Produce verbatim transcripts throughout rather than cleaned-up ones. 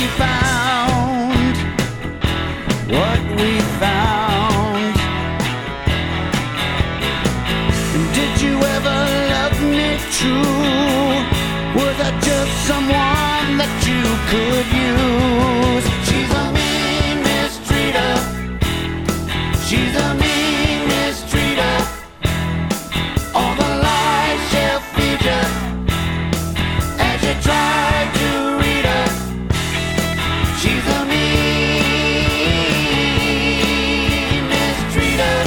found, what we found. Did you ever love me true? Was I just someone that you could use? She's a mean mistreater. She's a mean mistreater. All the lies she'll feed you as you try to read her. She's a mean mistreater.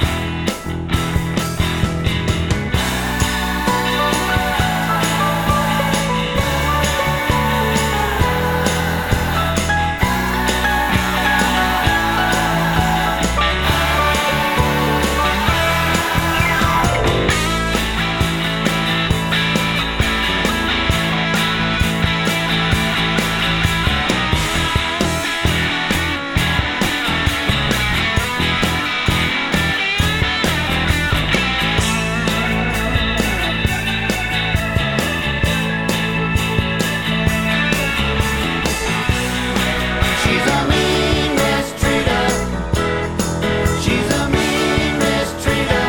She's a mean mistreater. She's a mean mistreater.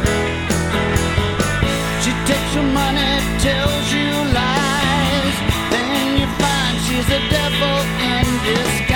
She takes your money, tells you lies, then you find she's a devil in disguise.